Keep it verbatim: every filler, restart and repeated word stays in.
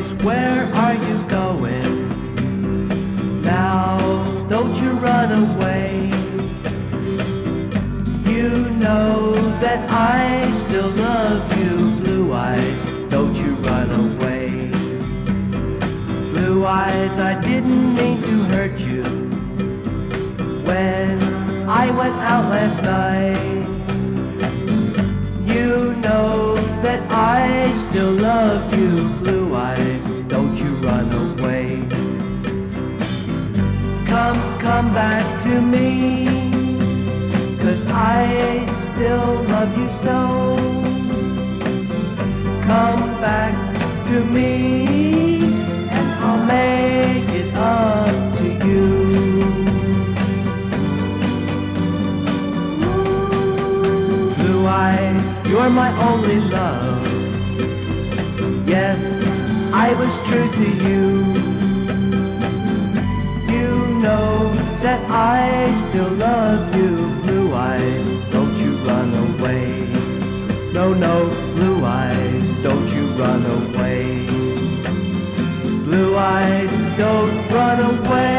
place, where are you going? Now, don't you run away. You know that I still love you, Blue Eyes, don't you run away. Blue Eyes, I didn't mean to hurt you when I went out last night. You know that I still love you, Blue Eyes, don't you run away. Come, come back to me, 'cause I still love you so. Come back to me, and I'll make it up to you. Blue Eyes, you're my only love. Yes, I was true to you. You know that I still love you, Blue Eyes, don't you run away. No, no, Blue Eyes, don't you run away. Blue Eyes, don't run away.